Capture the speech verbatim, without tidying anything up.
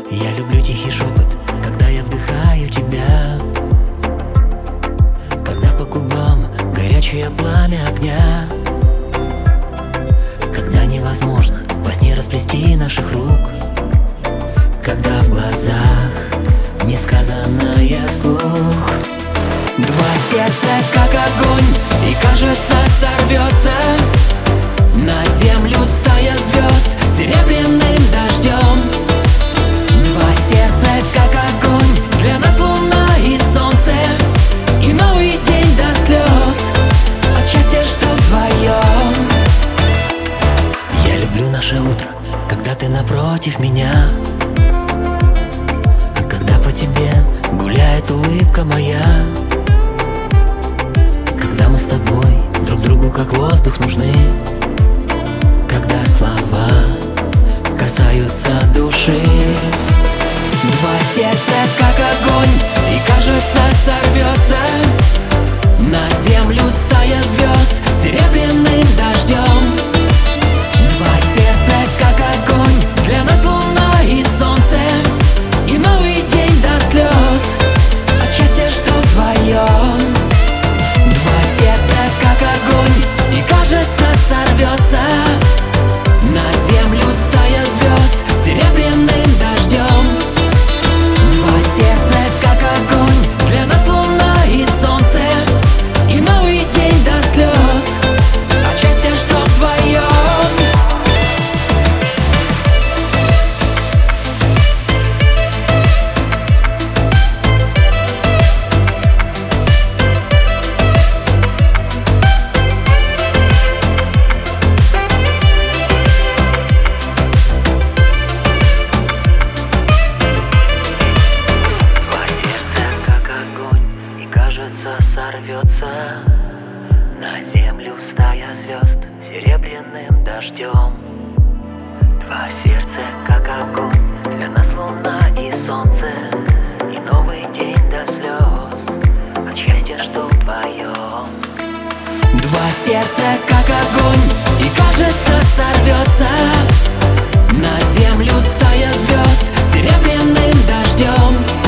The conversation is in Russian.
Я люблю тихий шепот, когда я вдыхаю тебя, когда по губам горячее пламя огня, когда невозможно во сне расплести наших рук, когда в глазах несказанное вслух. Два сердца как огонь, и кажется сорвется на землю стая звезд серебряным дождем. Два сердца как огонь, для нас луна и солнце, и новый день до слез от счастья, что вдвоем. Я люблю наше утро, когда ты напротив меня, а когда по тебе гуляет улыбка моя, когда мы с тобой друг другу как воздух нужны, когда слова касаются души. Два сердца как огонь, и кажется сорвется на землю стая звезд серебряным дождем. Два сердца как огонь, для нас луна и солнце, и новый день до слез от счастья, что вдвоем. Два сердца как огонь, и кажется сорвется на землю стая звезд серебряным дождем. Два сердца как огонь, для нас луна и солнце, и новый день до слез от счастья, что вдвоем. Сорвется на землю стая звезд серебряным дождем. Два сердца как огонь, для нас луна и солнце, и новый день до слез от счастья, что вдвоем. Два сердца как огонь, и кажется сорвется на землю стая звезд серебряным дождем.